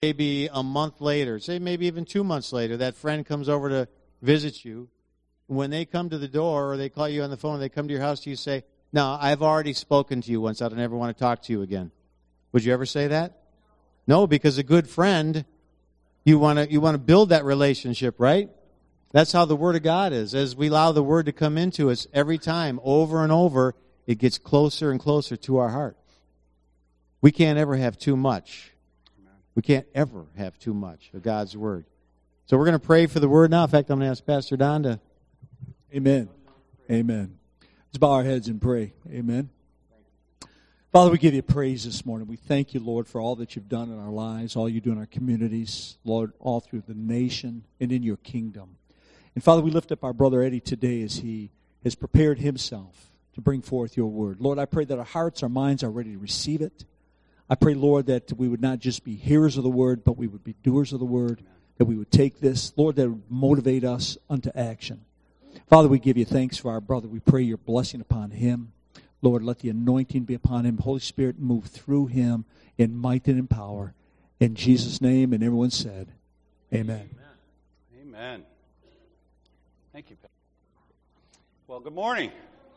maybe a month later, say maybe even 2 months later, that friend comes over to visit you. When they come to the door or they call you on the phone, or they come to your house, do you say, "No, I've already spoken to you once. I don't ever want to talk to you again"? Would you ever say that? No, because a good friend, you want to build that relationship, right? That's how the Word of God is. As we allow the Word to come into us every time, over and over, it gets closer and closer to our heart. We can't ever have too much. We can't ever have too much of God's Word. So we're going to pray for the Word now. In fact, I'm going to ask Pastor Don to... Amen. Amen. Let's bow our heads and pray. Amen. Father, we give you praise this morning. We thank you, Lord, for all that you've done in our lives, all you do in our communities, Lord, all through the nation and in your kingdom. And Father, we lift up our brother Eddie today as he has prepared himself to bring forth your word. Lord, I pray that our hearts, our minds are ready to receive it. I pray, Lord, that we would not just be hearers of the word, but we would be doers of the word, that we would take this, Lord, that would motivate us unto action. Father, we give you thanks for our brother. We pray your blessing upon him. Lord, let the anointing be upon him. Holy Spirit, move through him in might and in power. In Jesus' name, and everyone said, amen. Amen. Thank you. Well, good morning.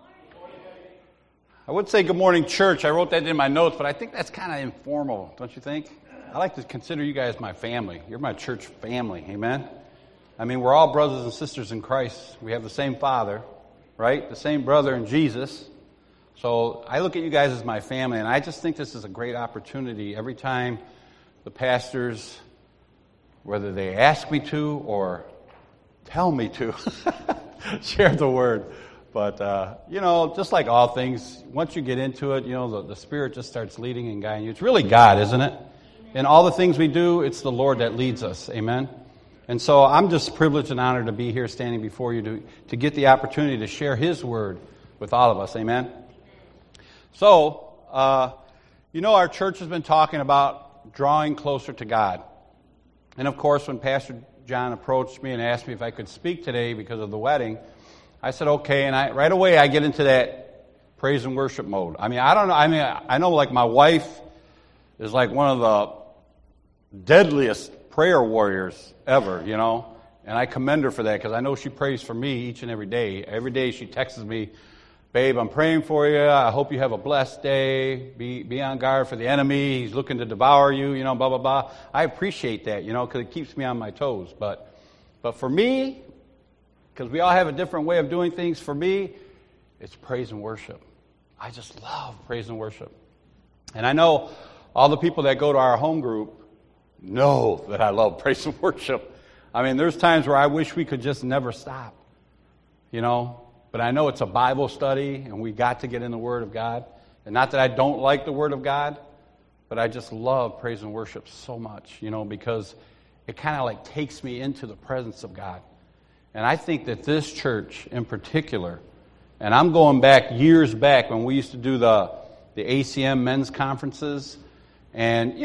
I would say good morning, church. I wrote that in my notes, but I think that's kind of informal, don't you think? I like to consider you guys my family. You're my church family, amen? I mean, we're all brothers and sisters in Christ. We have the same Father, right? The same brother in Jesus. So I look at you guys as my family, and I just think this is a great opportunity every time the pastors, whether they ask me to or tell me to, share the word. But, just like all things, once you get into it, the Spirit just starts leading and guiding you. It's really God, isn't it? In all the things we do, it's the Lord that leads us. Amen? And so I'm just privileged and honored to be here standing before you to get the opportunity to share His word with all of us. Amen? So, our church has been talking about drawing closer to God. And of course, when Pastor John approached me and asked me if I could speak today because of the wedding, I said, okay, and right away I get into that praise and worship mode. I know like my wife is like one of the deadliest prayer warriors ever, and I commend her for that because I know she prays for me each and every day. Every day she texts me, "Babe, I'm praying for you. I hope you have a blessed day. Be on guard for the enemy. He's looking to devour you, blah, blah, blah." I appreciate that, because it keeps me on my toes. But for me, because we all have a different way of doing things, for me, it's praise and worship. I just love praise and worship. And I know all the people that go to our home group know that I love praise and worship. I mean, there's times where I wish we could just never stop, But I know it's a Bible study, and we got to get in the Word of God. And not that I don't like the Word of God, but I just love praise and worship so much, because it kind of like takes me into the presence of God. And I think that this church in particular, and I'm going back years back when we used to do the ACM men's conferences, and,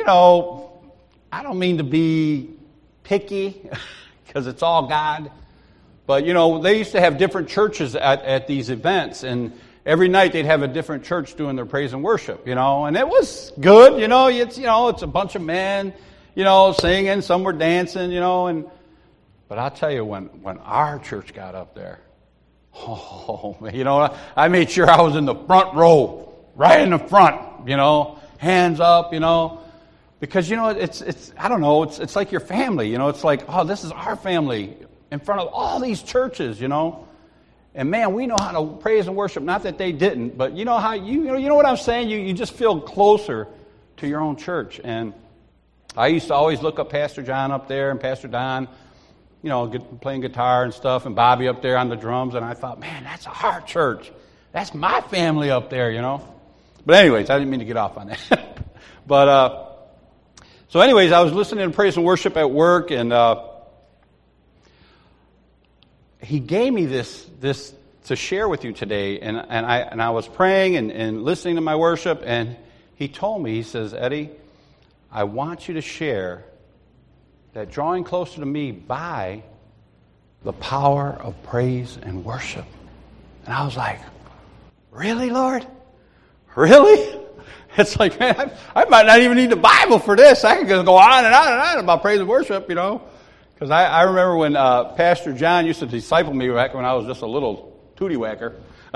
I don't mean to be picky because it's all God. But, they used to have different churches at these events, and every night they'd have a different church doing their praise and worship, and it was good, it's a bunch of men, singing, some were dancing, but I'll tell you, when our church got up there, I made sure I was in the front row, right in the front, hands up, because, it's I don't know, it's like your family, it's like, oh, this is our family, in front of all these churches, And man, we know how to praise and worship. Not that they didn't, but you know how you know what I'm saying? You just feel closer to your own church. And I used to always look up Pastor John up there and Pastor Don, playing guitar and stuff, and Bobby up there on the drums, and I thought, man, that's our church. That's my family up there, But anyways, I didn't mean to get off on that. So anyways, I was listening to praise and worship at work, and he gave me this to share with you today, and I was praying and listening to my worship, and he told me, he says, "Eddie, I want you to share that drawing closer to me by the power of praise and worship." And I was like, "Really, Lord? Really?" It's like, man, I might not even need the Bible for this. I can just go on and on and on about praise and worship, you know. Because I remember when Pastor John used to disciple me back when I was just a little tooty whacker.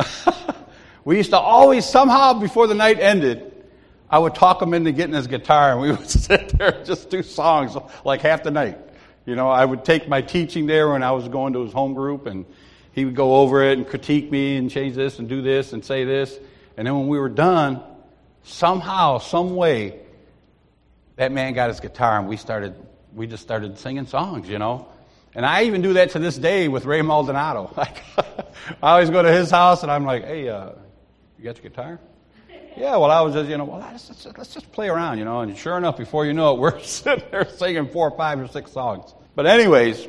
We used to always, somehow before the night ended, I would talk him into getting his guitar, and we would sit there and just do songs like half the night. You know, I would take my teaching there when I was going to his home group, and he would go over it and critique me and change this and do this and say this. And then when we were done, somehow, some way, that man got his guitar, and we just started singing songs, you know. And I even do that to this day with Ray Maldonado. I always go to his house, and I'm like, hey, you got your guitar? Yeah, well, I was just, let's just play around, you know. And sure enough, before you know it, we're sitting there singing 4 or 5 or 6 songs. But anyways,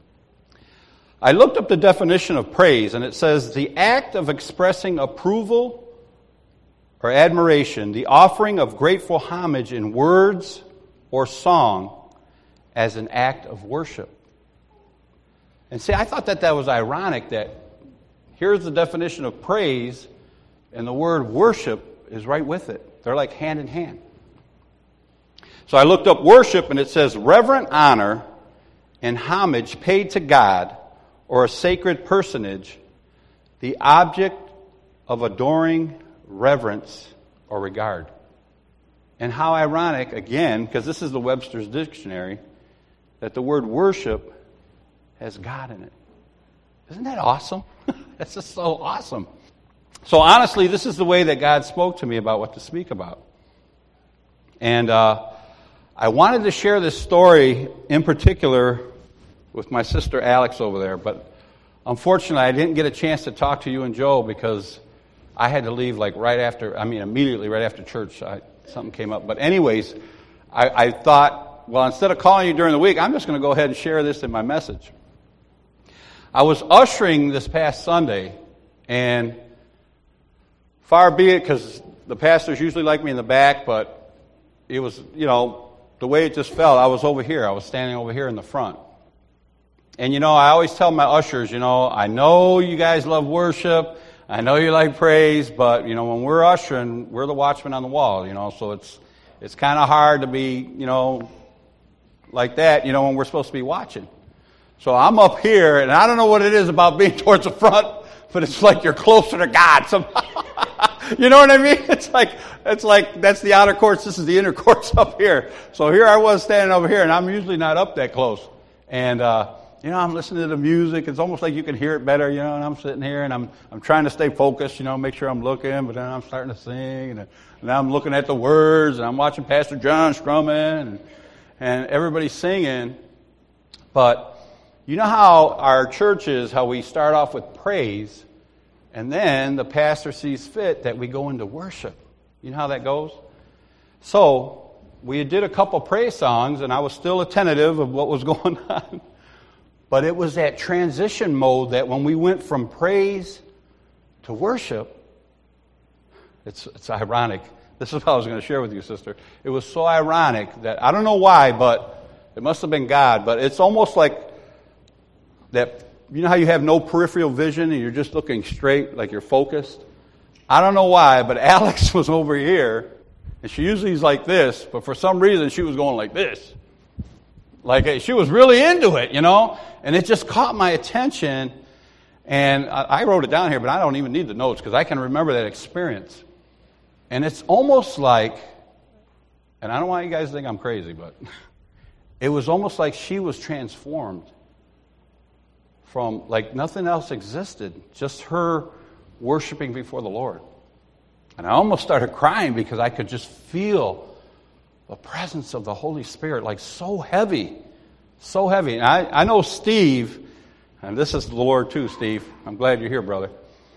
I looked up the definition of praise, and it says the act of expressing approval or admiration, the offering of grateful homage in words or song as an act of worship. And see, I thought that was ironic that here's the definition of praise, and the word worship is right with it. They're like hand in hand. So I looked up worship, and it says reverent honor and homage paid to God or a sacred personage, the object of adoring reverence or regard. And how ironic, again, because this is the Webster's Dictionary, that the word worship has God in it. Isn't that awesome? That's just so awesome. So honestly, this is the way that God spoke to me about what to speak about. And I wanted to share this story in particular with my sister Alex over there, but unfortunately I didn't get a chance to talk to you and Joe because I had to leave immediately right after church. Something came up. But anyways, I thought, well, instead of calling you during the week, I'm just going to go ahead and share this in my message. I was ushering this past Sunday, and far be it, because the pastors usually like me in the back, but it was, the way it just felt, I was over here. I was standing over here in the front. And, I always tell my ushers, I know you guys love worship. I know you like praise, but, when we're ushering, we're the watchman on the wall, so it's kind of hard to be, like that, when we're supposed to be watching. So I'm up here, and I don't know what it is about being towards the front, but it's like you're closer to God somehow. You know what I mean? It's like that's the outer courts, this is the inner courts up here. So here I was standing over here, and I'm usually not up that close. And I'm listening to the music. It's almost like you can hear it better, and I'm sitting here, and I'm trying to stay focused, make sure I'm looking, but then I'm starting to sing, and now I'm looking at the words, and I'm watching Pastor John strumming, and everybody's singing. But you know how our church is, how we start off with praise, and then the pastor sees fit that we go into worship. You know how that goes? So we did a couple praise songs, and I was still attentive of what was going on. But it was that transition mode that when we went from praise to worship, it's ironic. This is what I was going to share with you, sister. It was so ironic that, I don't know why, but it must have been God, but it's almost like that, you know how you have no peripheral vision and you're just looking straight, like you're focused? I don't know why, but Alex was over here, and she usually is like this, but for some reason she was going like this. Like she was really into it, and it just caught my attention, and I wrote it down here, but I don't even need the notes because I can remember that experience. And it's almost like, and I don't want you guys to think I'm crazy, but it was almost like she was transformed from like nothing else existed, just her worshiping before the Lord. And I almost started crying because I could just feel the presence of the Holy Spirit, like so heavy. And I know Steve, and this is the Lord too, Steve. I'm glad you're here, brother.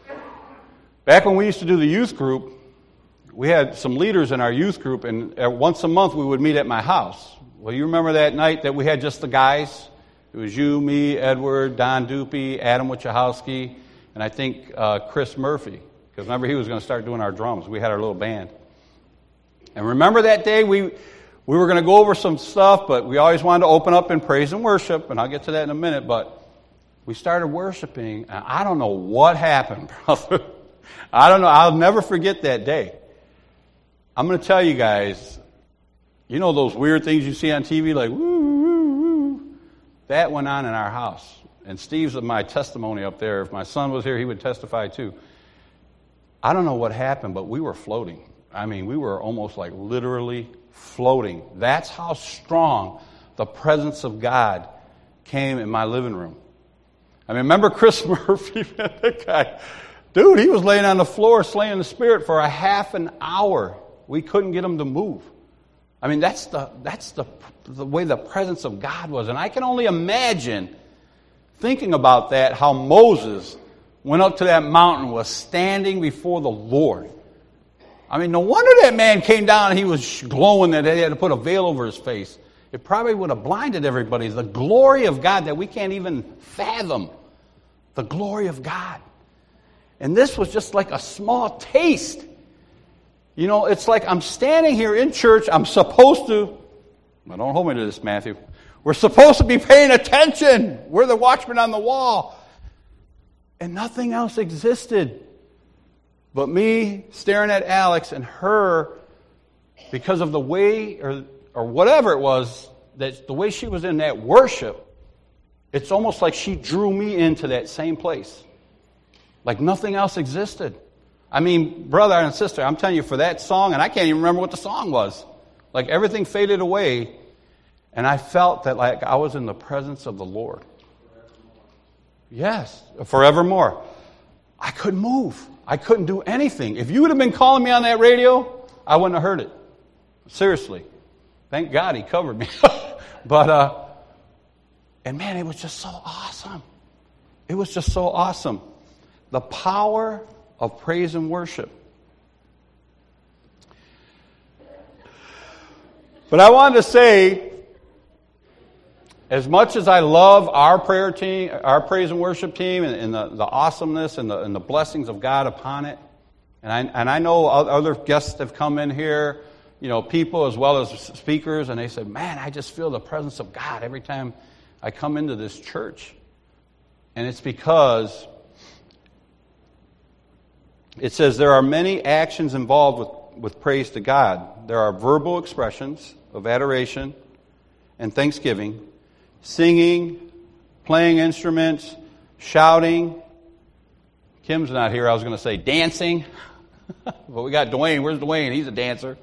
Back when we used to do the youth group, we had some leaders in our youth group, and once a month we would meet at my house. Well, you remember that night that we had just the guys? It was you, me, Edward, Don Dupe, Adam Wachowski, and I think Chris Murphy. Because remember, he was going to start doing our drums. We had our little band. And remember that day we were going to go over some stuff, but we always wanted to open up in praise and worship, and I'll get to that in a minute. But we started worshiping, and I don't know what happened, brother. I don't know. I'll never forget that day. I'm going to tell you guys, you know those weird things you see on TV, like, woo, woo, woo? That went on in our house. And Steve's my testimony up there. If my son was here, he would testify too. I don't know what happened, but we were floating. I mean, we were almost like literally floating. That's how strong the presence of God came in my living room. I mean, remember Chris Murphy? That guy, dude, he was laying on the floor slaying the spirit for a half an hour. We couldn't get him to move. I mean, that's the way the presence of God was. And I can only imagine, thinking about that, how Moses went up to that mountain, was standing before the Lord. I mean, no wonder that man came down and he was glowing that he had to put a veil over his face. It probably would have blinded everybody. The glory of God that we can't even fathom. The glory of God. And this was just like a small taste. You know, it's like I'm standing here in church. I'm supposed to, well, don't hold me to this, Matthew. We're supposed to be paying attention. We're the watchmen on the wall. And nothing else existed but me staring at Alex and her, because of the way, or whatever it was, that the way she was in that worship, it's almost like she drew me into that same place. Like nothing else existed. I mean, brother and sister, I'm telling you, for that song, and I can't even remember what the song was. Like everything faded away, and I felt that like I was in the presence of the Lord. Yes, forevermore. I couldn't move. I couldn't do anything. If you would have been calling me on that radio, I wouldn't have heard it. Seriously. Thank God he covered me. But, and man, it was just so awesome. It was just so awesome. The power of praise and worship. But I wanted to say, as much as I love our prayer team, our praise and worship team, and the awesomeness and the blessings of God upon it, and I know other guests have come in here, you know, people as well as speakers, and they said, man, I just feel the presence of God every time I come into this church. And it's because it says there are many actions involved with praise to God. There are verbal expressions of adoration and thanksgiving, singing, playing instruments, shouting. Kim's not here. I was going to say dancing. But we got Dwayne. Where's Dwayne? He's a dancer.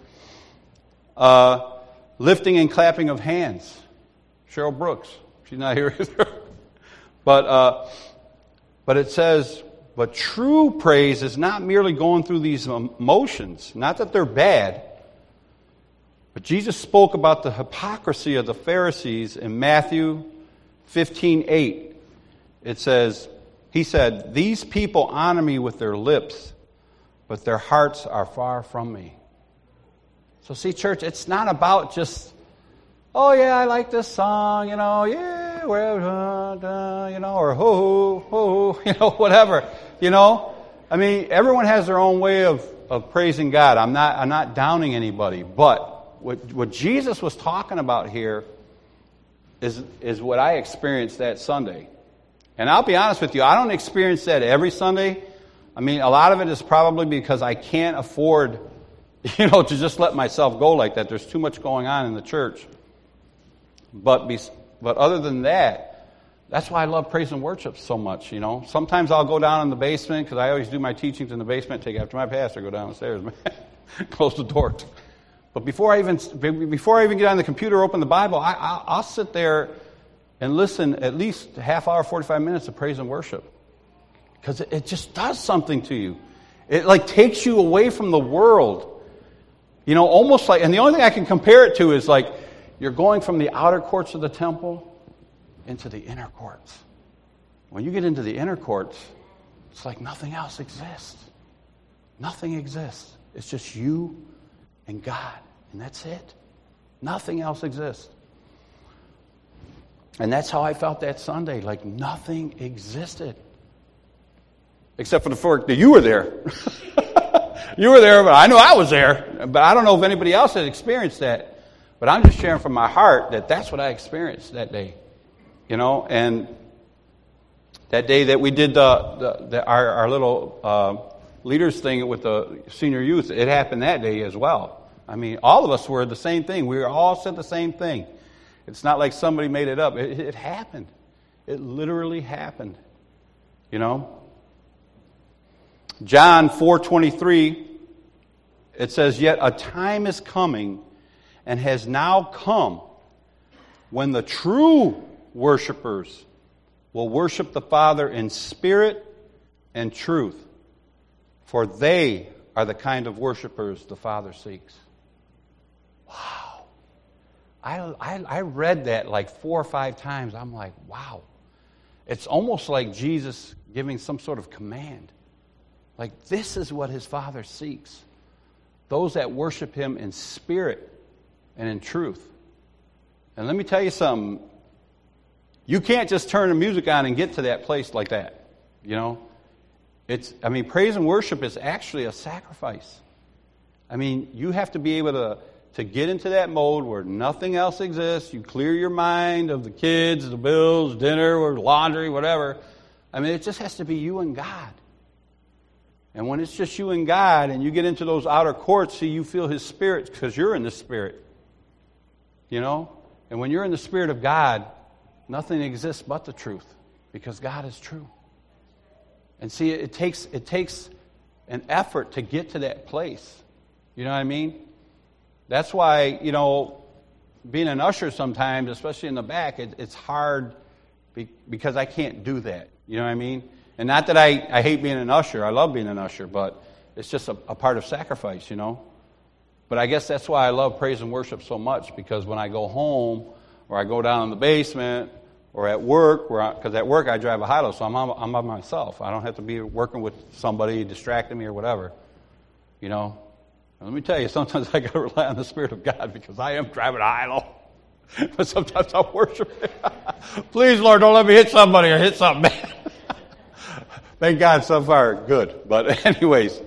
Lifting and clapping of hands. Cheryl Brooks. She's not here either. But it says, but true praise is not merely going through these emotions. Not that they're bad. But Jesus spoke about the hypocrisy of the Pharisees in Matthew 15:8. It says, he said, these people honor me with their lips, but their hearts are far from me. So see, church, it's not about just, oh yeah, I like this song, you know, yeah, well, you know, or ho, ho, you know, whatever, you know. I mean, everyone has their own way of praising God. I'm not downing anybody, but what Jesus was talking about here is what I experienced that Sunday. And I'll be honest with you, I don't experience that every Sunday. I mean, a lot of it is probably because I can't afford, you know, to just let myself go like that. There's too much going on in the church. But other than that, that's why I love praise and worship so much, you know. Sometimes I'll go down in the basement, because I always do my teachings in the basement, take after my pastor, go down the stairs, close the door. But before I even get on the computer, open the Bible, I'll sit there and listen at least a half hour, 45 minutes of praise and worship. Because it just does something to you. It like takes you away from the world. You know, almost like, and the only thing I can compare it to is like you're going from the outer courts of the temple into the inner courts. When you get into the inner courts, it's like nothing else exists. Nothing exists. It's just you and God, and that's it. Nothing else exists. And that's how I felt that Sunday, like nothing existed. Except for the fact that you were there. You were there, but I know I was there. But I don't know if anybody else had experienced that. But I'm just sharing from my heart that that's what I experienced that day. You know, and that day that we did our little leaders thing with the senior youth, it happened that day as well. I mean, all of us were the same thing. We all said the same thing. It's not like somebody made it up. It happened. It literally happened. You know? John 4:23, it says, "Yet a time is coming and has now come when the true worshipers will worship the Father in spirit and truth, for they are the kind of worshipers the Father seeks." Wow. I read that like 4 or 5 times. I'm like, wow. It's almost like Jesus giving some sort of command. Like, this is what his Father seeks. Those that worship him in spirit and in truth. And let me tell you something. You can't just turn the music on and get to that place like that. You know? Praise and worship is actually a sacrifice. I mean, you have to be able to get into that mode where nothing else exists. You clear your mind of the kids, the bills, dinner, or laundry, whatever. I mean, it just has to be you and God. And when it's just you and God and you get into those outer courts, see, you feel his spirit because you're in the spirit. You know? And when you're in the spirit of God, nothing exists but the truth because God is true. And see, it takes an effort to get to that place. You know what I mean? That's why, you know, being an usher sometimes, especially in the back, it's hard because I can't do that. You know what I mean? And not that I hate being an usher. I love being an usher, but it's just a part of sacrifice, you know? But I guess that's why I love praise and worship so much, because when I go home or I go down in the basement or at work, because at work I drive a high-low, so I'm by myself. I don't have to be working with somebody distracting me or whatever, you know? And let me tell you, sometimes I got to rely on the Spirit of God because I am driving a high-low. But sometimes I'm worshiping. Please, Lord, don't let me hit somebody or hit something bad. Thank God so far, good. But anyways,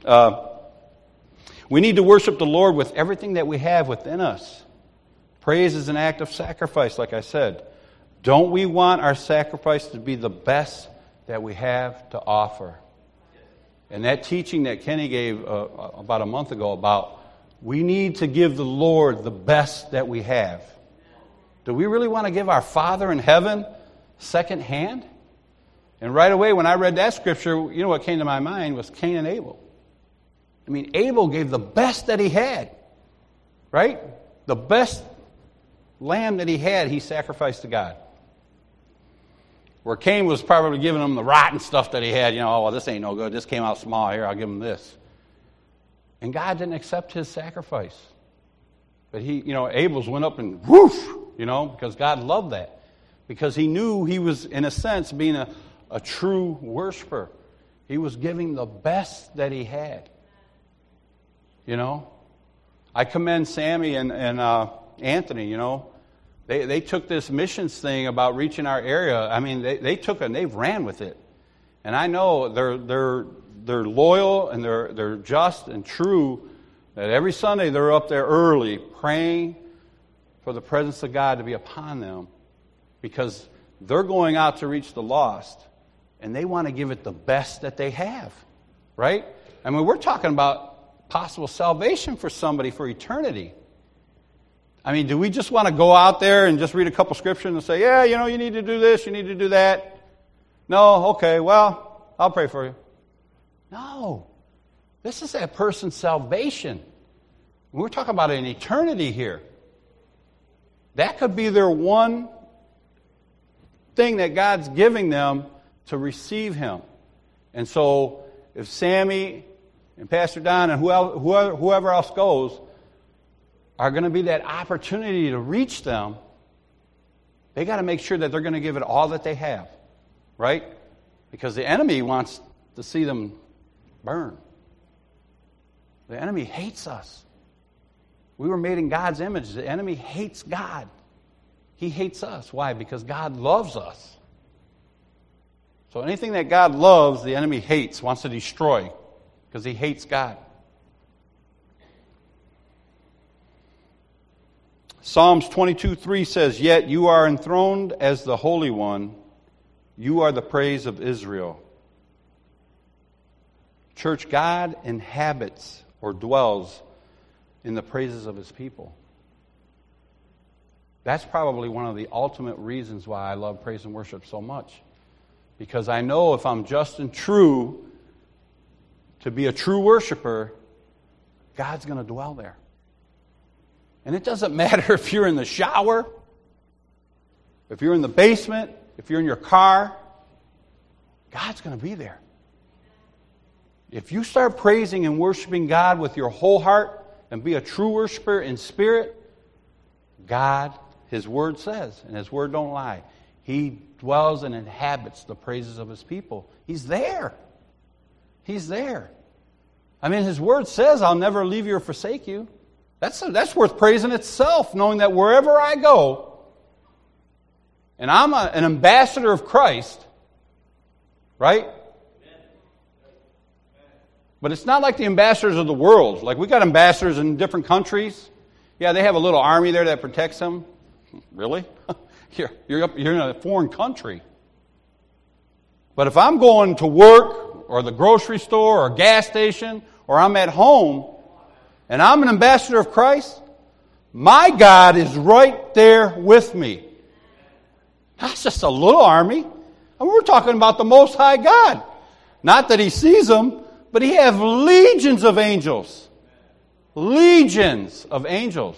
we need to worship the Lord with everything that we have within us. Praise is an act of sacrifice, like I said. Don't we want our sacrifice to be the best that we have to offer? And that teaching that Kenny gave about a month ago about we need to give the Lord the best that we have. Do we really want to give our Father in heaven second hand? And right away when I read that scripture, you know what came to my mind was Cain and Abel. I mean, Abel gave the best that he had, right? The best lamb that he had, he sacrificed to God. Where Cain was probably giving him the rotten stuff that he had. You know, oh, well, this ain't no good. This came out small. Here, I'll give him this. And God didn't accept his sacrifice. But Abel's went up and whoosh, you know, because God loved that. Because he knew he was, in a sense, being a true worshiper. He was giving the best that he had. You know? I commend Sammy and Anthony, you know. They took this missions thing about reaching our area. I mean, they took it and they ran with it. And I know they're loyal and they're just and true. That every Sunday they're up there early praying for the presence of God to be upon them, because they're going out to reach the lost and they want to give it the best that they have, right? I mean, we're talking about possible salvation for somebody for eternity. I mean, do we just want to go out there and just read a couple scriptures and say, yeah, you know, you need to do this, you need to do that? No, okay, well, I'll pray for you. No. This is that person's salvation. We're talking about an eternity here. That could be their one thing that God's giving them to receive Him. And so if Sammy and Pastor Don and whoever else goes are going to be that opportunity to reach them, they got to make sure that they're going to give it all that they have, right? Because the enemy wants to see them burn. The enemy hates us. We were made in God's image. The enemy hates God. He hates us. Why? Because God loves us. So anything that God loves, the enemy hates, wants to destroy, because he hates God. Psalms 22:3 says, "Yet you are enthroned as the Holy One. You are the praise of Israel." Church, God inhabits or dwells in the praises of his people. That's probably one of the ultimate reasons why I love praise and worship so much. Because I know if I'm just and true to be a true worshiper, God's going to dwell there. And it doesn't matter if you're in the shower, if you're in the basement, if you're in your car, God's going to be there. If you start praising and worshiping God with your whole heart and be a true worshiper in spirit, God, His Word says, and His Word don't lie, He dwells and inhabits the praises of His people. He's there. He's there. I mean, His Word says, I'll never leave you or forsake you. That's worth praising itself, knowing that wherever I go, and I'm an ambassador of Christ, right? But it's not like the ambassadors of the world. Like we got ambassadors in different countries. Yeah, they have a little army there that protects them. Really? You're in a foreign country. But if I'm going to work or the grocery store or gas station or I'm at home and I'm an ambassador of Christ, my God is right there with me. That's just a little army. And we're talking about the Most High God. Not that He sees them, but He has legions of angels. Legions of angels.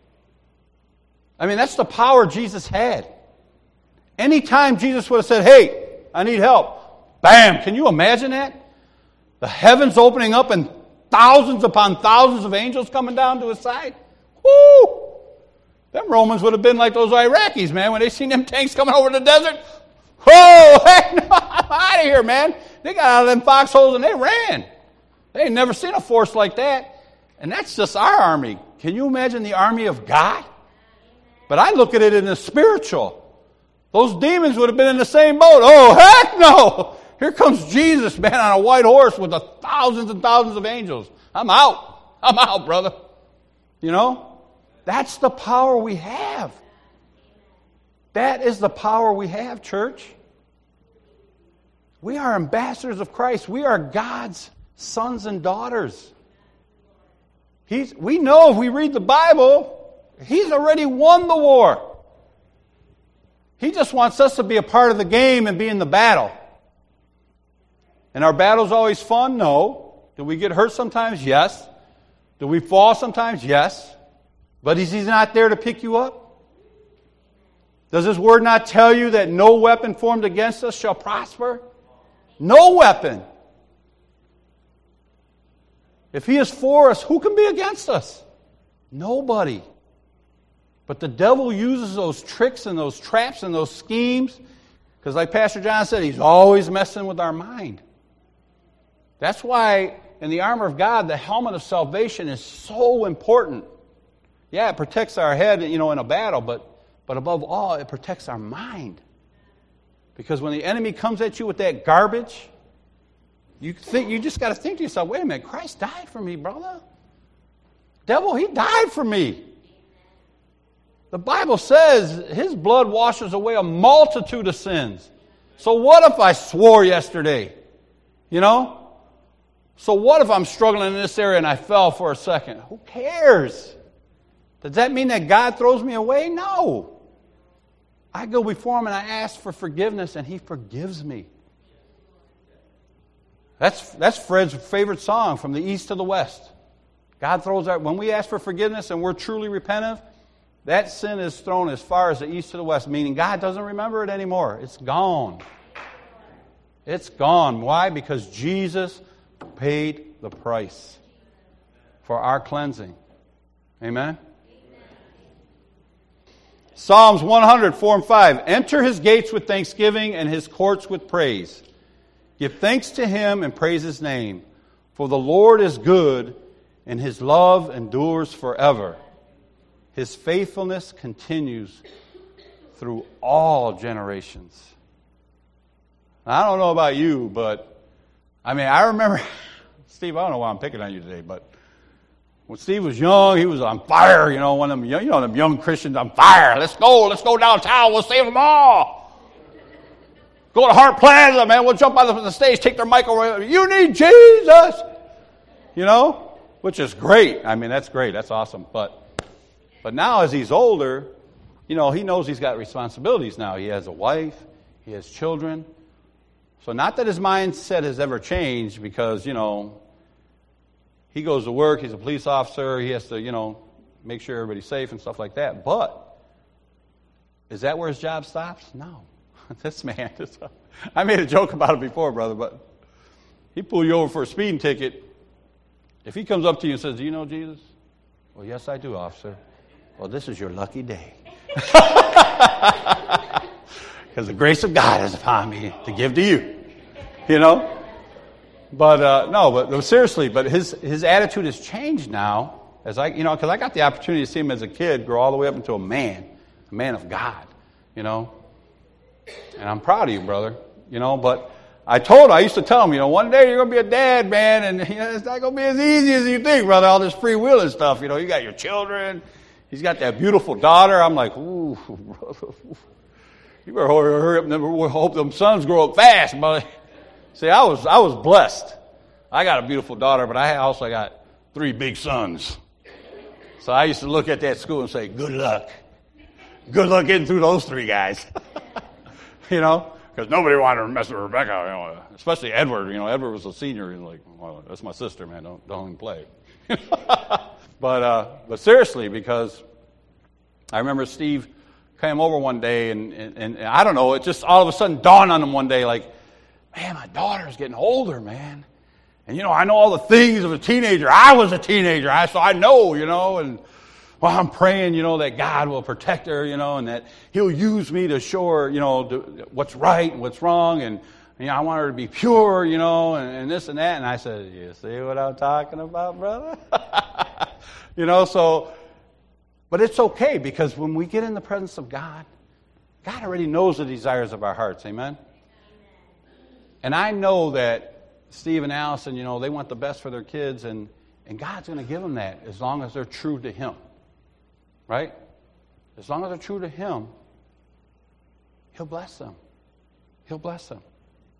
I mean, that's the power Jesus had. Anytime Jesus would have said, hey, I need help. Bam! Can you imagine that? The heavens opening up and thousands upon thousands of angels coming down to His side. Woo! Them Romans would have been like those Iraqis, man, when they seen them tanks coming over the desert. Oh, heck no, I'm out of here, man. They got out of them foxholes and they ran. They ain't never seen a force like that. And that's just our army. Can you imagine the army of God? But I look at it in the spiritual. Those demons would have been in the same boat. Oh, heck no. Here comes Jesus, man, on a white horse with the thousands and thousands of angels. I'm out. I'm out, brother. You know? That's the power we have. That is the power we have, church. We are ambassadors of Christ. We are God's sons and daughters. We know if we read the Bible, He's already won the war. He just wants us to be a part of the game and be in the battle. And our battle's always fun? No. Do we get hurt sometimes? Yes. Do we fall sometimes? Yes. But is He not there to pick you up? Does His Word not tell you that no weapon formed against us shall prosper? No weapon. If He is for us, who can be against us? Nobody. But the devil uses those tricks and those traps and those schemes, because like Pastor John said, he's always messing with our mind. That's why in the armor of God, the helmet of salvation is so important. Yeah, it protects our head, in a battle, but above all, it protects our mind. Because when the enemy comes at you with that garbage, you just got to think to yourself, wait a minute, Christ died for me, brother. Devil, He died for me. The Bible says His blood washes away a multitude of sins. So what if I swore yesterday? So what if I'm struggling in this area and I fell for a second? Who cares? Does that mean that God throws me away? No. I go before Him and I ask for forgiveness and He forgives me. That's Fred's favorite song, From the East to the West. God throws out, when we ask for forgiveness and we're truly repentant, that sin is thrown as far as the east to the west, meaning God doesn't remember it anymore. It's gone. It's gone. Why? Because Jesus paid the price for our cleansing. Amen? Psalms 100, 4 and 5. Enter His gates with thanksgiving and His courts with praise. Give thanks to Him and praise His name. For the Lord is good and His love endures forever. His faithfulness continues through all generations. I don't know about you, but I remember, Steve, I don't know why I'm picking on you today, but when Steve was young, he was on fire, one of them them young Christians on fire. Let's go downtown, we'll save them all. Go to Hart Plaza, man, we'll jump on the stage, take their mic over. You need Jesus. which is great. I mean, that's great. That's awesome. But now as he's older, he knows he's got responsibilities now. He has a wife. He has children. So not that his mindset has ever changed because, he goes to work. He's a police officer. He has to, make sure everybody's safe and stuff like that. But is that where his job stops? No. This man, I made a joke about it before, brother, but he pull you over for a speeding ticket. If he comes up to you and says, do you know Jesus? Well, yes, I do, officer. Well, this is your lucky day. Because the grace of God is upon me to give to you. But no, seriously, but his attitude has changed now. Because I got the opportunity to see him as a kid grow all the way up into a man of God, And I'm proud of you, brother, but I used to tell him, one day you're going to be a dad, man, and it's not going to be as easy as you think, brother, all this free will and stuff. You got your children. He's got that beautiful daughter. I'm like, ooh, brother, you better hurry up and hope them sons grow up fast, buddy. See, I was blessed. I got a beautiful daughter, but I also got 3 big sons. So I used to look at that school and say, good luck. Good luck getting through those 3 guys. Because nobody wanted to mess with Rebecca, especially Edward. Edward was a senior. He's like, well, that's my sister, man. Don't even play. But seriously, because I remember Steve came over one day, and I don't know, it just all of a sudden dawned on him one day, like, man, my daughter's getting older, man. And, I know all the things of a teenager. I was a teenager, so I know, and I'm praying, that God will protect her, and that He'll use me to show her, what's right and what's wrong, and, I want her to be pure, and this and that. And I said, you see what I'm talking about, brother? But it's okay, because when we get in the presence of God, God already knows the desires of our hearts, amen? And I know that Steve and Allison, they want the best for their kids, and God's going to give them that as long as they're true to Him. Right? As long as they're true to Him, He'll bless them. He'll bless them.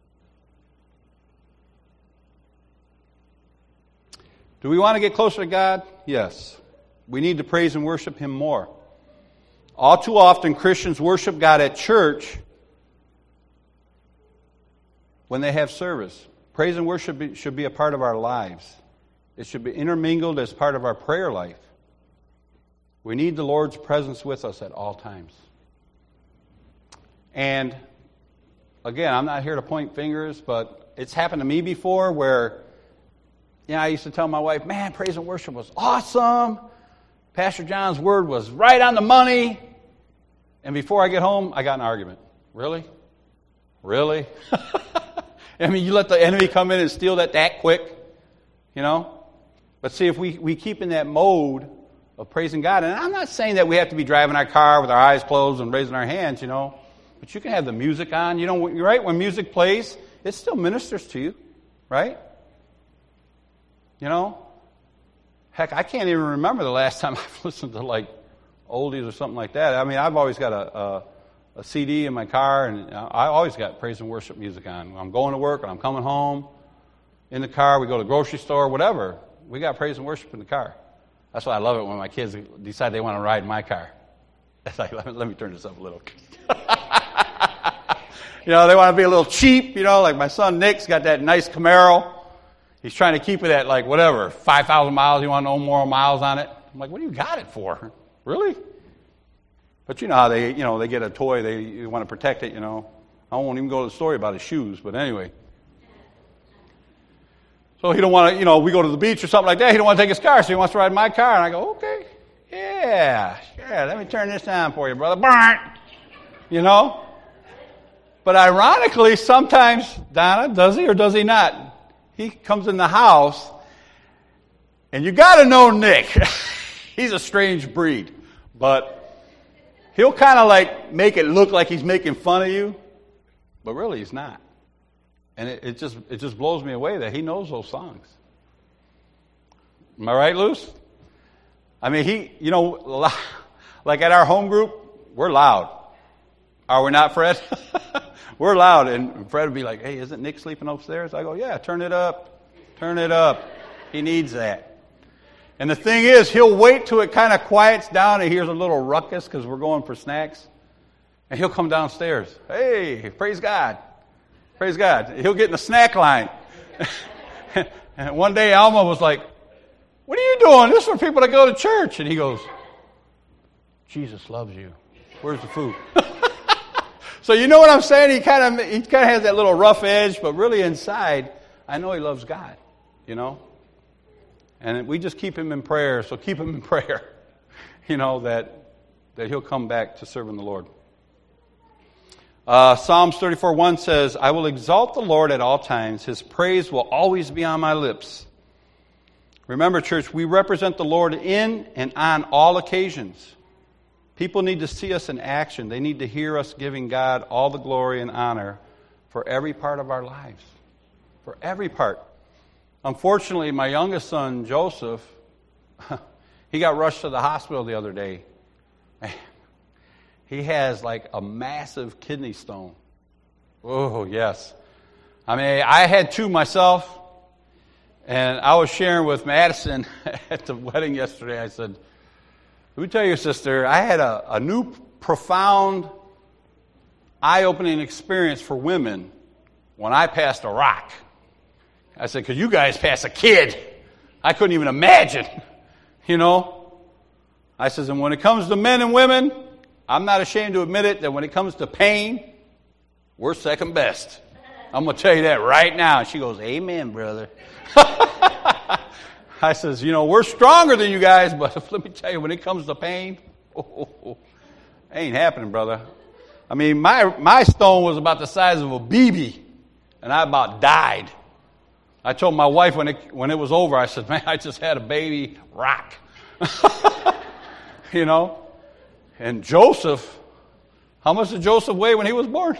Do we want to get closer to God? Yes. We need to praise and worship Him more. All too often, Christians worship God at church when they have service. Praise and worship should be a part of our lives. It should be intermingled as part of our prayer life. We need the Lord's presence with us at all times. And again, I'm not here to point fingers, but it's happened to me before where, I used to tell my wife, man, praise and worship was awesome. Pastor John's word was right on the money. And before I get home, I got in an argument. Really? Really? I mean, you let the enemy come in and steal that quick, But see, if we keep in that mode of praising God, and I'm not saying that we have to be driving our car with our eyes closed and raising our hands, but you can have the music on, right? When music plays, it still ministers to you, right? Heck, I can't even remember the last time I've listened to oldies or something like that. I mean, I've always got a CD in my car, and I always got praise and worship music on. When I'm going to work and I'm coming home, in the car, we go to the grocery store, whatever. We got praise and worship in the car. That's why I love it when my kids decide they want to ride in my car. It's like, let me turn this up a little. They want to be a little cheap, like my son Nick's got that nice Camaro. He's trying to keep it at 5,000 miles. He wants no more miles on it. I'm like, what do you got it for? Really? But how they get a toy, they want to protect it, I won't even go to the story about his shoes, but anyway. So he don't want to, we go to the beach or something like that. He don't want to take his car, so he wants to ride my car. And I go, okay, yeah, sure. Let me turn this down for you, brother. But ironically, sometimes, Donna, does he or does he not? He comes in the house, and you got to know Nick. He's a strange breed, but he'll kind of make it look like he's making fun of you, but really he's not. And it just blows me away that he knows those songs. Am I right, Luce? I mean, like at our home group, we're loud. Are we not, Fred? We're loud. And Fred would be like, hey, isn't Nick sleeping upstairs? I go, yeah, turn it up. Turn it up. He needs that. And the thing is, he'll wait till it kind of quiets down and hears a little ruckus because we're going for snacks. And he'll come downstairs. Hey, praise God. Praise God. He'll get in the snack line. And one day Alma was like, what are you doing? This is for people that go to church. And he goes, Jesus loves you. Where's the food? So you know what I'm saying? He kind of has that little rough edge, but really inside, I know he loves God, you know. And we just keep him in prayer. So keep him in prayer, you know, that he'll come back to serving the Lord. Psalms 34:1 says, I will exalt the Lord at all times. His praise will always be on my lips. Remember, church, we represent the Lord in and on all occasions. People need to see us in action. They need to hear us giving God all the glory and honor for every part of our lives. For every part. Unfortunately, my youngest son, Joseph, he got rushed to the hospital the other day. He has like a massive kidney stone. Oh, yes. I mean, I had two myself, and I was sharing with Madison at the wedding yesterday. I said, let me tell you, sister, I had a new, profound, eye-opening experience for women when I passed a rock. I said, because you guys passed a kid. I couldn't even imagine, you know. I says, and when it comes to men and women, I'm not ashamed to admit it, that when it comes to pain, we're second best. I'm going to tell you that right now. And she goes, amen, brother. I says, you know, we're stronger than you guys, but let me tell you, when it comes to pain, ain't happening, brother. I mean, my stone was about the size of a BB, and I about died. I told my wife when it was over, I said, man, I just had a baby rock. You know? And Joseph, how much did Joseph weigh when he was born?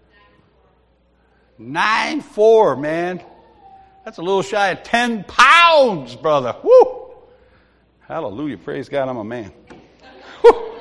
9'4", man. That's a little shy of 10 pounds, brother. Woo! Hallelujah. Praise God, I'm a man. Woo!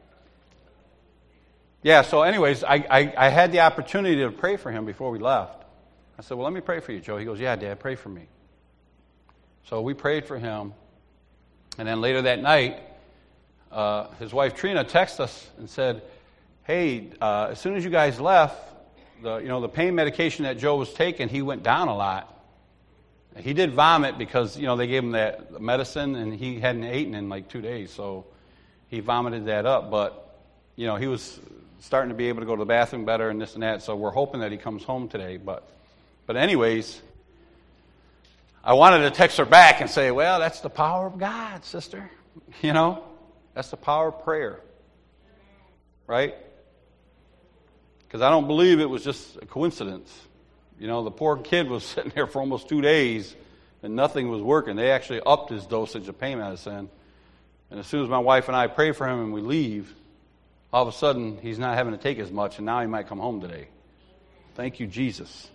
Yeah, so anyways, I had the opportunity to pray for him before we left. I said, well, let me pray for you, Joe. He goes, yeah, Dad, pray for me. So we prayed for him. And then later that night, his wife Trina texted us and said, hey, as soon as you guys left, the pain medication that Joe was taking, he went down a lot. He did vomit because, they gave him that medicine and he hadn't eaten in like 2 days. So he vomited that up. But, he was starting to be able to go to the bathroom better and this and that. So we're hoping that he comes home today. But anyways, I wanted to text her back and say, well, that's the power of God, sister. That's the power of prayer. Right? Because I don't believe it was just a coincidence. The poor kid was sitting there for almost 2 days and nothing was working. They actually upped his dosage of pain medicine. And as soon as my wife and I pray for him and we leave, all of a sudden he's not having to take as much and now he might come home today. Thank you, Jesus.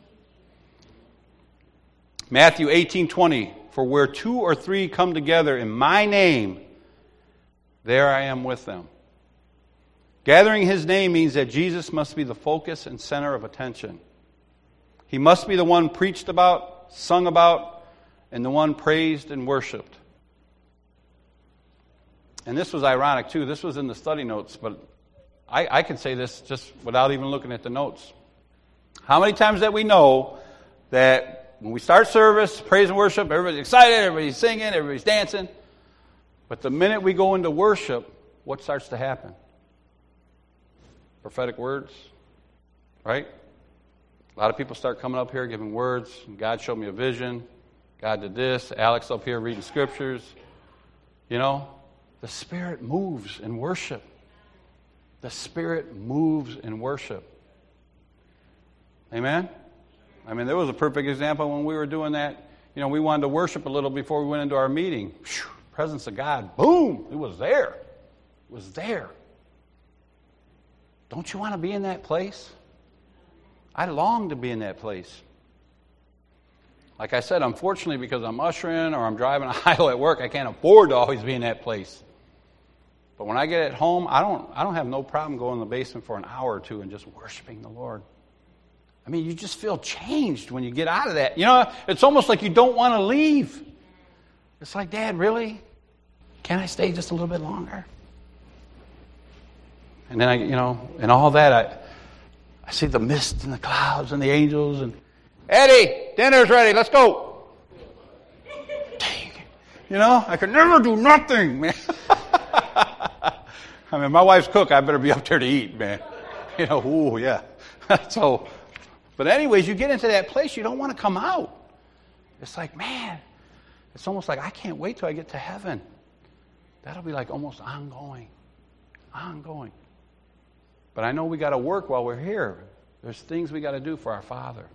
Matthew 18:20, for where 2 or 3 come together in my name, there I am with them. Gathering his name means that Jesus must be the focus and center of attention. He must be the one preached about, sung about, and the one praised and worshiped. And this was ironic too. This was in the study notes, but I can say this just without even looking at the notes. How many times that we know that when we start service, praise and worship, everybody's excited, everybody's singing, everybody's dancing. But the minute we go into worship, what starts to happen? Prophetic words, right? A lot of people start coming up here giving words. God showed me a vision. God did this. Alex up here reading scriptures. The Spirit moves in worship. The Spirit moves in worship. Amen? I mean, there was a perfect example when we were doing that. We wanted to worship a little before we went into our meeting. Presence of God, boom, it was there. It was there. Don't you want to be in that place? I long to be in that place. Like I said, unfortunately, because I'm ushering or I'm driving a aisle at work, I can't afford to always be in that place. But when I get at home, I don't have no problem going in the basement for an hour or two and just worshiping the Lord. I mean, you just feel changed when you get out of that. It's almost like you don't want to leave. It's like, Dad, really? Can I stay just a little bit longer? And then and all that, I see the mist and the clouds and the angels and, Eddie, dinner's ready, let's go. Dang. I could never do nothing, man. I mean, my wife's cook, I better be up there to eat, man. Ooh, yeah. So, but anyways, you get into that place, you don't want to come out. It's like, man, it's almost like I can't wait till I get to heaven. That'll be like almost ongoing. But I know we got to work while we're here. There's things we got to do for our Father.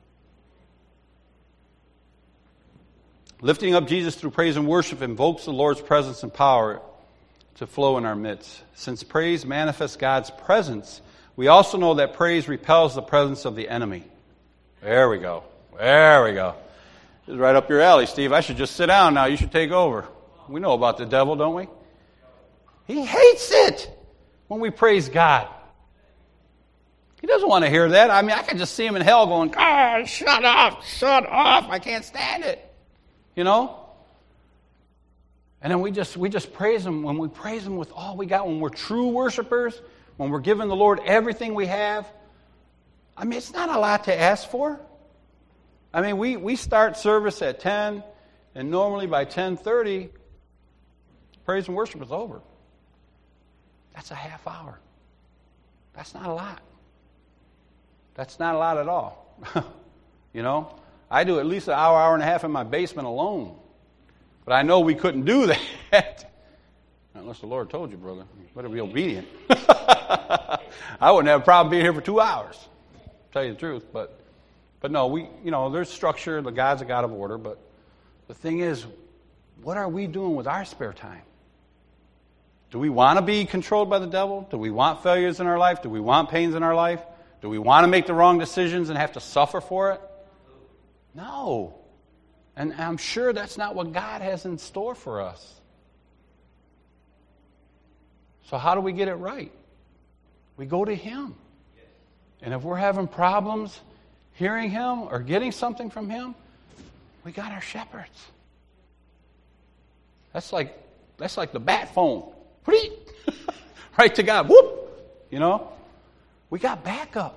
Lifting up Jesus through praise and worship invokes the Lord's presence and power to flow in our midst. Since praise manifests God's presence, we also know that praise repels the presence of the enemy. There we go. This is right up your alley, Steve. I should just sit down now. You should take over. We know about the devil, don't we? He hates it when we praise God. He doesn't want to hear that. I mean, I can just see him in hell going, God, shut up. I can't stand it. And then we just praise him. When we praise him with all we got, when we're true worshipers, when we're giving the Lord everything we have, I mean, it's not a lot to ask for. I mean, we start service at 10, and normally by 10:30, praise and worship is over. That's a half hour. That's not a lot. That's not a lot at all. I do at least an hour and a half in my basement alone. But I know we couldn't do that. Unless the Lord told you, brother. You better be obedient. I wouldn't have a problem being here for 2 hours, to tell you the truth. But no, there's structure. The God's a God of order. But the thing is, what are we doing with our spare time? Do we want to be controlled by the devil? Do we want failures in our life? Do we want pains in our life? Do we want to make the wrong decisions and have to suffer for it? No. And I'm sure that's not what God has in store for us. So how do we get it right? We go to Him. And if we're having problems hearing Him or getting something from Him, we got our shepherds. That's like the bat phone. Right to God. Whoop! We got backup.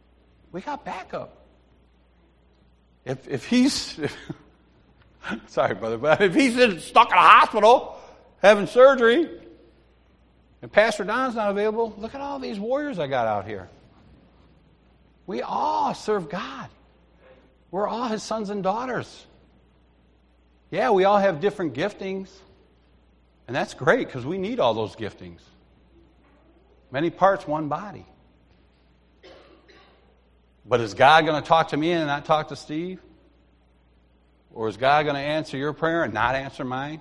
If he's sorry, brother, but if he's stuck in a hospital having surgery and Pastor Don's not available, look at all these warriors I got out here. We all serve God. We're all His sons and daughters. Yeah, we all have different giftings. And that's great because we need all those giftings. Many parts, one body. But is God going to talk to me and not talk to Steve? Or is God going to answer your prayer and not answer mine?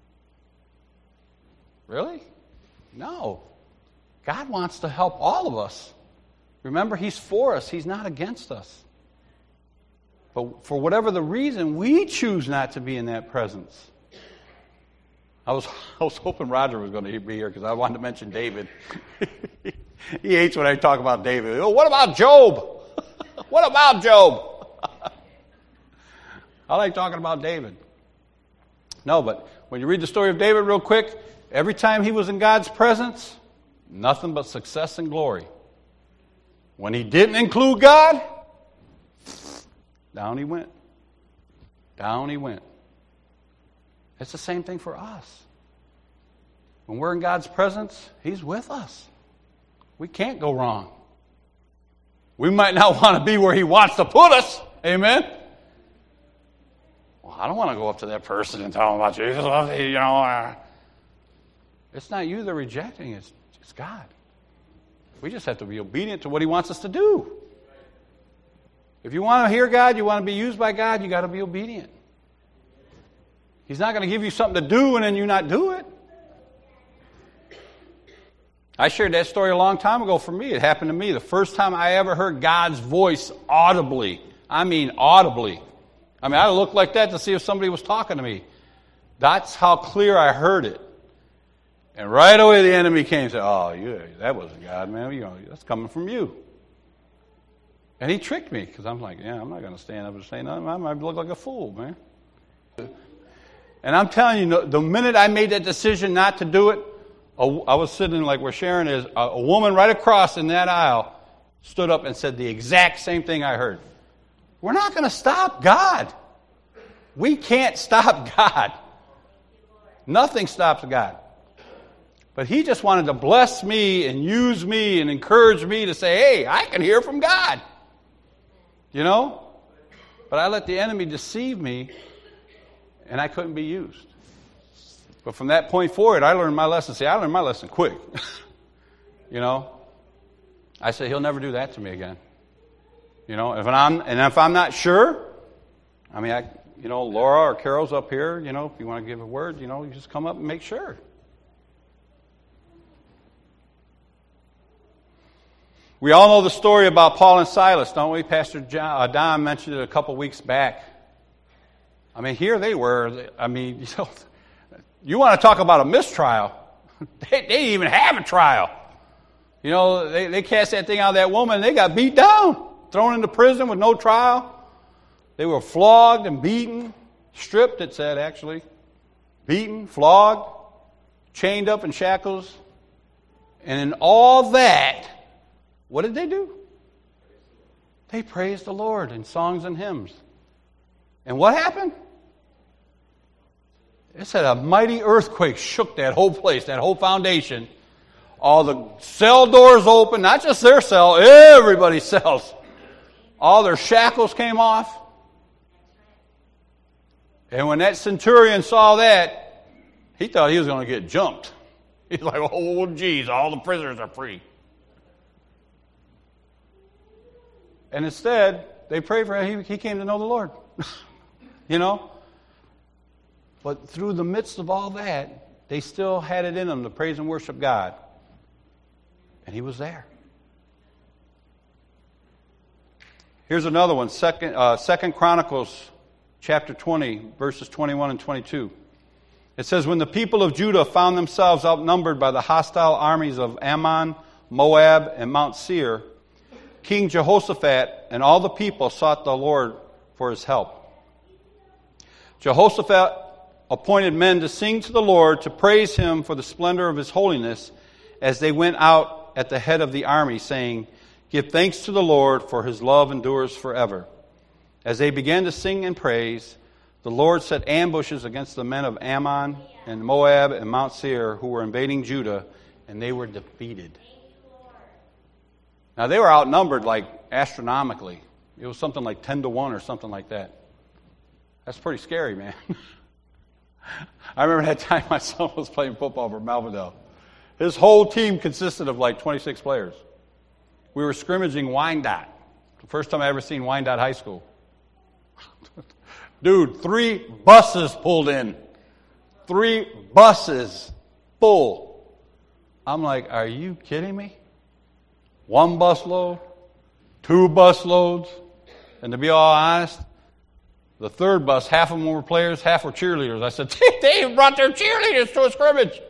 Really? No. God wants to help all of us. Remember, He's for us. He's not against us. But for whatever the reason, we choose not to be in that presence. I was hoping Roger was going to be here because I wanted to mention David. He hates when I talk about David. Oh, what about Job? What about Job? I like talking about David. No, but when you read the story of David real quick, every time he was in God's presence, nothing but success and glory. When he didn't include God, down he went. Down he went. It's the same thing for us. When we're in God's presence, He's with us. We can't go wrong. We might not want to be where He wants to put us. Amen? Well, I don't want to go up to that person and tell them about Jesus. It's not you they're rejecting. It's God. We just have to be obedient to what He wants us to do. If you want to hear God, you want to be used by God, you got to be obedient. He's not going to give you something to do and then you not do it. I shared that story a long time ago for me. It happened to me. The first time I ever heard God's voice audibly. I mean audibly. I had to look like that to see if somebody was talking to me. That's how clear I heard it. And right away the enemy came and said, oh, yeah, that wasn't God, man. That's coming from you. And he tricked me because I'm like, yeah, I'm not going to stand up and say nothing. I might look like a fool, man. And I'm telling you, the minute I made that decision not to do it, I was sitting like where Sharon is, a woman right across in that aisle stood up and said the exact same thing I heard. We're not going to stop God. We can't stop God. Nothing stops God. But he just wanted to bless me and use me and encourage me to say, hey, I can hear from God. You know? But I let the enemy deceive me, and I couldn't be used. But from that point forward, I learned my lesson. See, I learned my lesson quick. You know? I said, he'll never do that to me again. You know, if I'm not sure, I mean, Laura or Carol's up here, you know, if you want to give a word, you know, you just come up and make sure. We all know the story about Paul and Silas, don't we? Pastor Don mentioned it a couple weeks back. I mean, here they were. I mean, you want to talk about a mistrial. They didn't even have a trial. You know, they cast that thing out of that woman, and they got beat down, thrown into prison with no trial. They were flogged and beaten, stripped, it said, actually. Beaten, flogged, chained up in shackles. And in all that, what did they do? They praised the Lord in songs and hymns. And what happened? It said a mighty earthquake shook that whole place, that whole foundation. All the cell doors open, not just their cell, everybody's cells. All their shackles came off. And when that centurion saw that, he thought he was going to get jumped. He's like, oh, geez, all the prisoners are free. And instead, they prayed for him. He came to know the Lord. You know? But through the midst of all that, they still had it in them to praise and worship God. And he was there. Here's another one. Second Chronicles chapter 20, verses 21 and 22. It says, when the people of Judah found themselves outnumbered by the hostile armies of Ammon, Moab, and Mount Seir, King Jehoshaphat and all the people sought the Lord for his help. Jehoshaphat appointed men to sing to the Lord, to praise him for the splendor of his holiness, as they went out at the head of the army, saying, give thanks to the Lord, for his love endures forever. As they began to sing and praise, the Lord set ambushes against the men of Ammon and Moab and Mount Seir who were invading Judah, and they were defeated. Now, they were outnumbered like astronomically. It was something like 10-1 or something like that. That's pretty scary, man. I remember that time my son was playing football for Malvadell. His whole team consisted of like 26 players. We were scrimmaging Wyandotte. The first time I ever seen Wyandotte High School. Dude, 3 buses pulled in. 3 buses full. I'm like, are you kidding me? 1 bus load, 2 bus loads, and to be all honest, the 3rd bus, half of them were players, half were cheerleaders. I said, they even brought their cheerleaders to a scrimmage.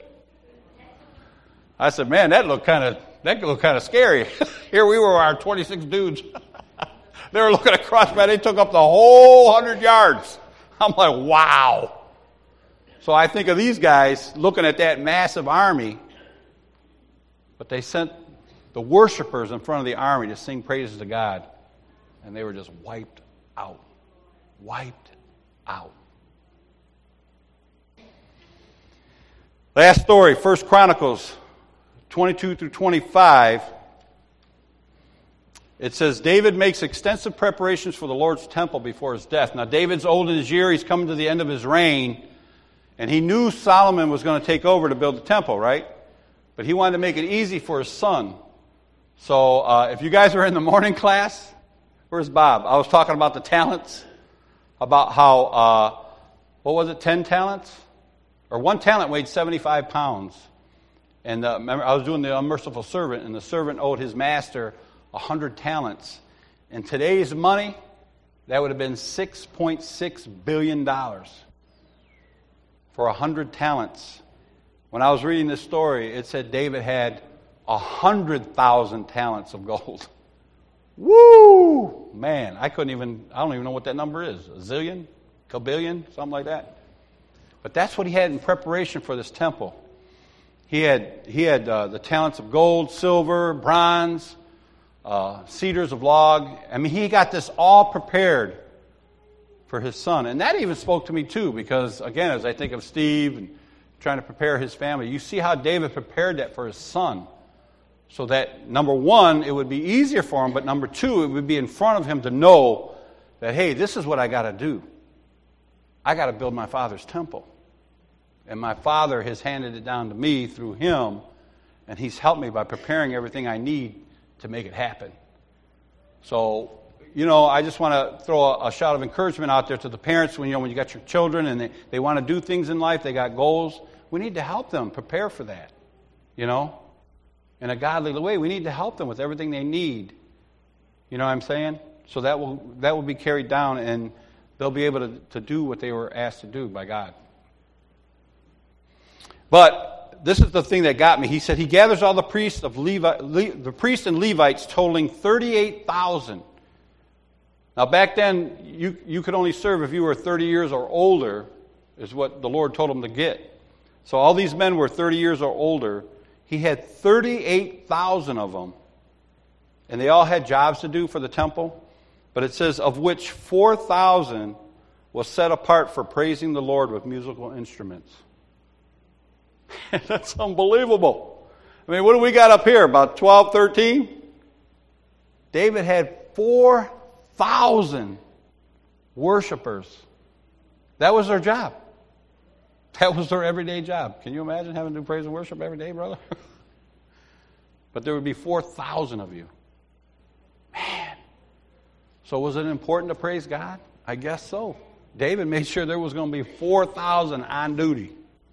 I said, man, that looked kind of scary. Here we were, our 26 dudes. They were looking across, man, they took up the whole 100 yards. I'm like, wow. So I think of these guys looking at that massive army, but they sent the worshipers in front of the army to sing praises to God, and they were just wiped out. Wiped out. Last story, 1 Chronicles 22 through 25. It says, David makes extensive preparations for the Lord's temple before his death. Now, David's old in his year. He's coming to the end of his reign. And he knew Solomon was going to take over to build the temple, right? But he wanted to make it easy for his son. So if you guys were in the morning class, where's Bob? I was talking about the talents, about how, 10 talents? Or 1 talent weighed 75 pounds. And remember, I was doing the unmerciful servant, and the servant owed his master 100 talents. In today's money, that would have been $6.6 billion for 100 talents. When I was reading this story, it said David had 100,000 talents of gold. Woo! Man, I don't even know what that number is. A zillion? Kabillion? Something like that. But that's what he had in preparation for this temple. He had the talents of gold, silver, bronze, cedars of log. I mean, he got this all prepared for his son. And that even spoke to me too, because again, as I think of Steve and trying to prepare his family, you see how David prepared that for his son. So that, number one, it would be easier for him, but number two, it would be in front of him to know that, hey, this is what I got to do. I got to build my father's temple. And my father has handed it down to me through him, and he's helped me by preparing everything I need to make it happen. So, I just want to throw a shout of encouragement out there to the parents when you got your children and they want to do things in life, they got goals. We need to help them prepare for that, in a godly way. We need to help them with everything they need. You know what I'm saying? So that will be carried down, and they'll be able to do what they were asked to do by God. But this is the thing that got me. He said he gathers all the priests the priests and Levites totaling 38,000. Now back then, you could only serve if you were 30 years or older, is what the Lord told him to get. So all these men were 30 years or older. He had 38,000 of them, and they all had jobs to do for the temple. But it says, of which 4,000 was set apart for praising the Lord with musical instruments. That's unbelievable. I mean, what do we got up here? About 12, 13? David had 4,000 worshipers. That was their job. That was their everyday job. Can you imagine having to do praise and worship every day, brother? But there would be 4,000 of you. Man. So was it important to praise God? I guess so. David made sure there was going to be 4,000 on duty.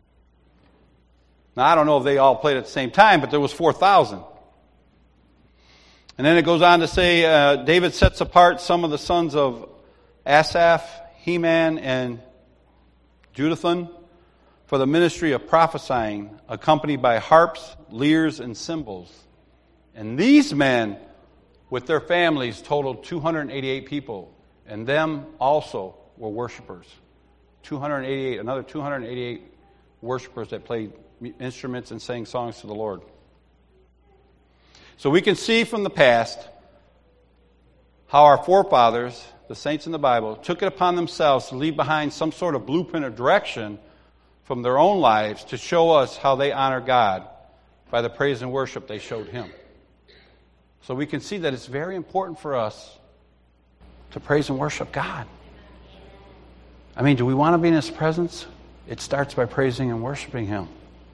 Now, I don't know if they all played at the same time, but there was 4,000. And then it goes on to say, David sets apart some of the sons of Asaph, Heman, and Jeduthun for the ministry of prophesying, accompanied by harps, lyres, and cymbals. And these men, with their families, totaled 288 people, and them also were worshipers. 288, another 288 worshipers that played instruments and sang songs to the Lord. So we can see from the past how our forefathers, the saints in the Bible, took it upon themselves to leave behind some sort of blueprint or direction from their own lives to show us how they honor God by the praise and worship they showed Him. So we can see that it's very important for us to praise and worship God. I mean, do we want to be in His presence? It starts by praising and worshiping Him.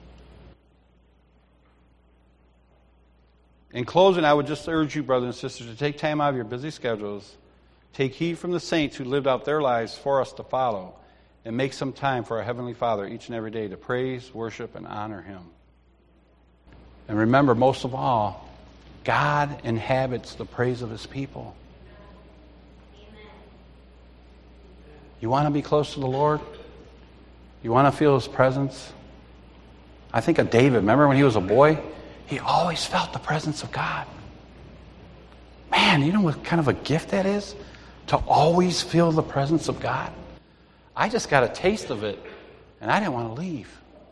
In closing, I would just urge you, brothers and sisters, to take time out of your busy schedules, take heed from the saints who lived out their lives for us to follow, and make some time for our Heavenly Father each and every day to praise, worship, and honor Him. And remember, most of all, God inhabits the praise of His people. You want to be close to the Lord? You want to feel His presence? I think of David. Remember when he was a boy? He always felt the presence of God. Man, you know what kind of a gift that is? To always feel the presence of God. I just got a taste of it, and I didn't want to leave.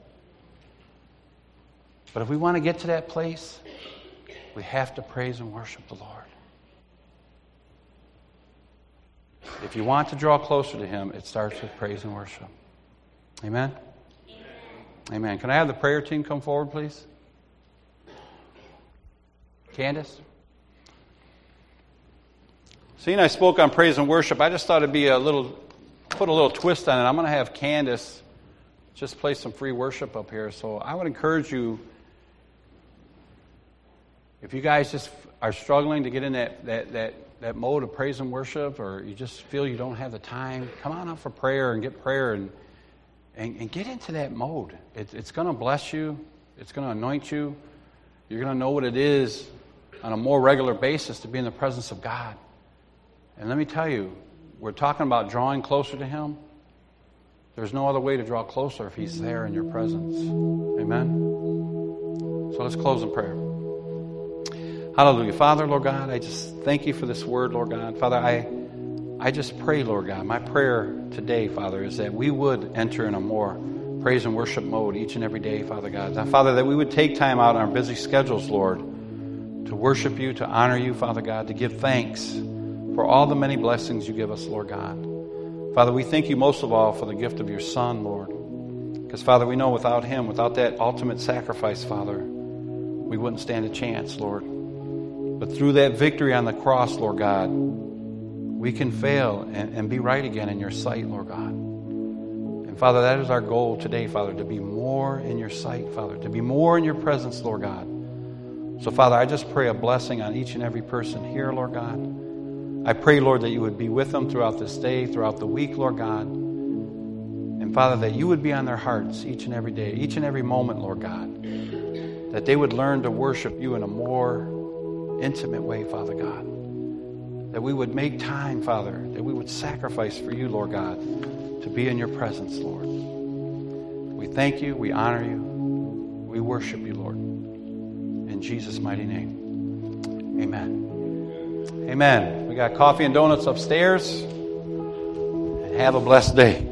But if we want to get to that place, we have to praise and worship the Lord. If you want to draw closer to Him, it starts with praise and worship. Amen? Amen. Amen. Can I have the prayer team come forward, please? Candace? Seeing I spoke on praise and worship, I just thought it'd be put a little twist on it. I'm going to have Candace just play some free worship up here. So I would encourage you, if you guys just are struggling to get in that mode of praise and worship, or you just feel you don't have the time, come on up for prayer and get prayer and get into that mode. It's going to bless you. It's going to anoint you. You're going to know what it is on a more regular basis to be in the presence of God. And let me tell you, we're talking about drawing closer to Him. There's no other way to draw closer if He's there in your presence. Amen? So let's close in prayer. Hallelujah. Father, Lord God, I just thank You for this word, Lord God. Father, I just pray, Lord God, my prayer today, Father, is that we would enter in a more praise and worship mode each and every day, Father God. Now, Father, that we would take time out on our busy schedules, Lord, to worship you, to honor you, Father God, to give thanks for all the many blessings you give us, Lord God. Father, we thank you most of all for the gift of your Son, Lord. Because, Father, we know without him, without that ultimate sacrifice, Father, we wouldn't stand a chance, Lord. But through that victory on the cross, Lord God, we can fail and be right again in your sight, Lord God. And, Father, that is our goal today, Father, to be more in your sight, Father, to be more in your presence, Lord God. So, Father, I just pray a blessing on each and every person here, Lord God. I pray, Lord, that you would be with them throughout this day, throughout the week, Lord God. And, Father, that you would be on their hearts each and every day, each and every moment, Lord God. That they would learn to worship you in a more intimate way, Father God. That we would make time, Father, that we would sacrifice for you, Lord God, to be in your presence, Lord. We thank you, we honor you, we worship you, Lord. In Jesus' mighty name, amen. Amen. We got coffee and donuts upstairs. And have a blessed day.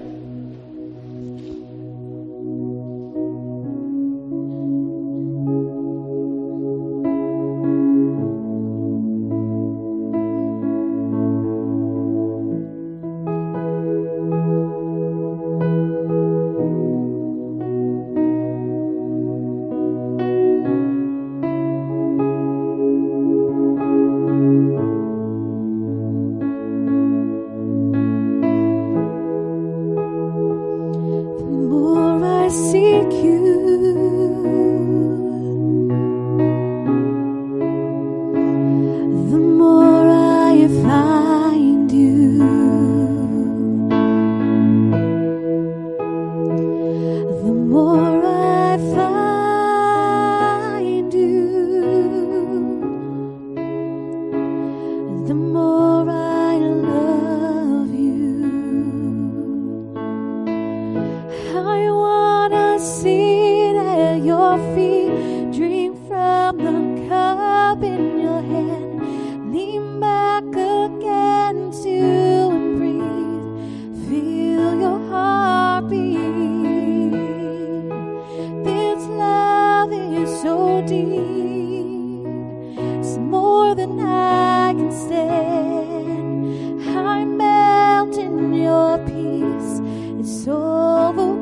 It's overwhelming.